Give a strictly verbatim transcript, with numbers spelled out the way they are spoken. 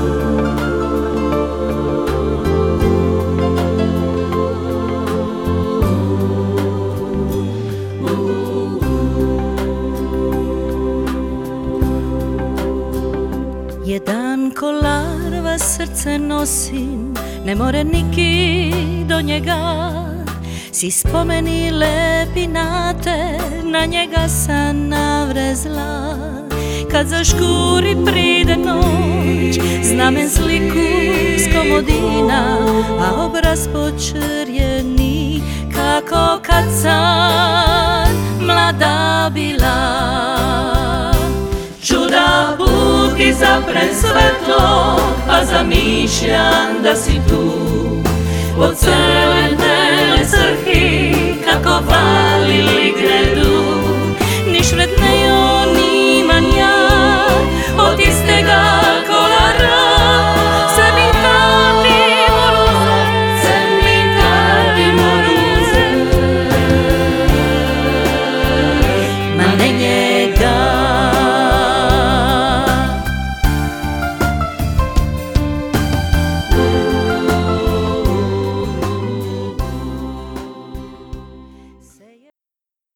Jedan ko larva srce nosim, ne more niki do njega. Svi spomeni lepi na te, na njega sam navrezla. Kad zaškuri pride noć, znamen sliku s komodina, a obraz počerjeni, kako kad sam mlada bila. Čuda putki zapre svetlo, pa zamišljam da si tu po celoj